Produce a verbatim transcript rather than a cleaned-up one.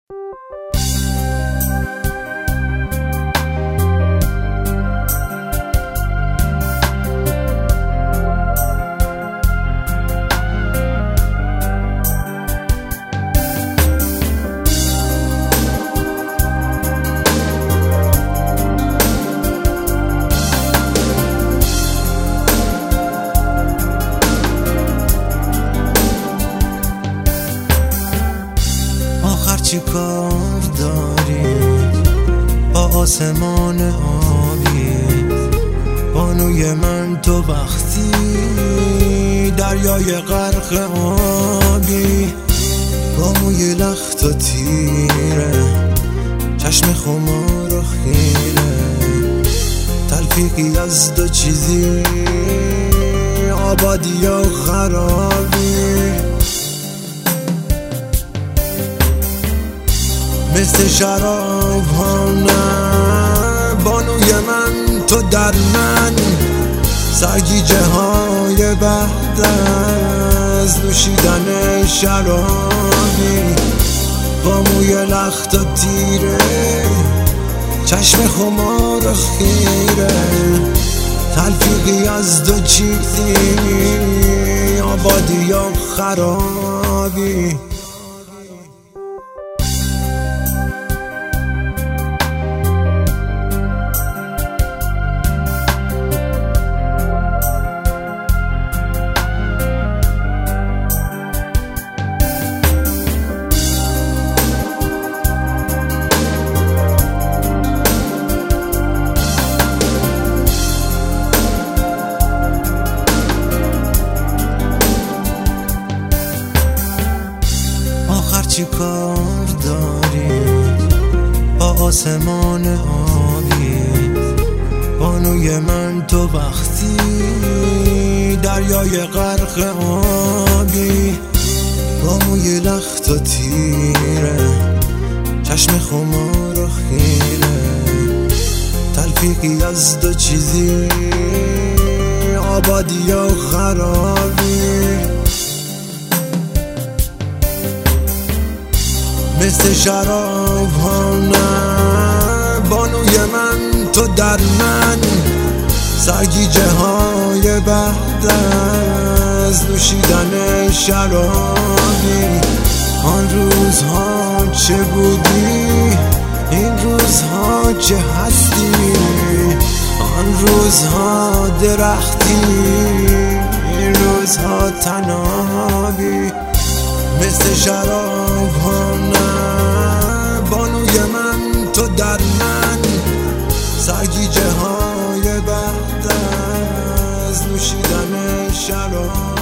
چی کار داری با آسمان آبی؟ بانوی من تو وقتی دریای غرق آبی، با موی لخت و تیره، چشم خمار و خیره، تلفیقی از دو چیزی، آبادی و خرابی. مثل شراب ها نه بانوی من تو در من، سرگیجه های بعد از نوشیدن شرابی، با موی لخت و تیره، چشم خمار و خیره، تلفیقی از دو چیزی، آبادی و خرابی. چی کار داری با آسمان آبی؟ بانوی من تو وقتی دریای غرق آبی، با موی لخت و تیره، چشم خمار و خیره، تلفیقی از دو چیزی، آبادی و خرابی. مثل شراب ها نه بانوی من تو در من، سرگیجه های بعد از نوشیدن شرابی. آن روزها چه بودی، این روزها چه هستی، آن روزها درختی، این روزها تنابی. مثل شراب ها نه بانوی من تو در من، سرگیجه های بعد از نوشیدن شراب.